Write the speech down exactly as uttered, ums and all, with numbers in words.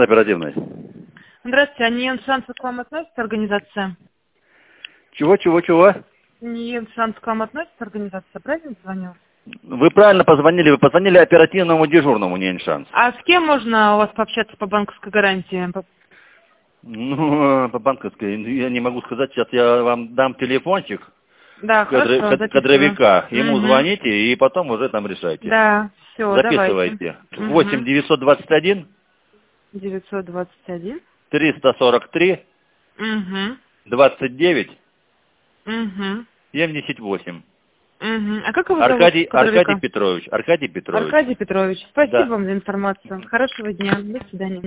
Оперативной. Здравствуйте, а Ниеншанс к вам относится организация? Чего, чего, чего? Ниеншанс к вам относится организация? Правильно звонил? Вы правильно позвонили, вы позвонили оперативному дежурному Ниеншанс. А с кем можно у вас пообщаться по банковской гарантии? Ну, по банковской, я не могу сказать, сейчас я вам дам телефончик Да, кадр- хорошо, кад- записываю. кадровика, ему Угу. звоните и потом уже там решайте. Да, все, Записывайте. давайте. восемь девятьсот двадцать один девятьсот двадцать один. триста сорок три Угу. двадцать девять Угу. семьдесят восемь. Угу. А как его Аркадий, зовут, кадровика? Аркадий Петрович. Аркадий Петрович. Аркадий Петрович. Спасибо Да. вам за информацию. Хорошего дня. До свидания.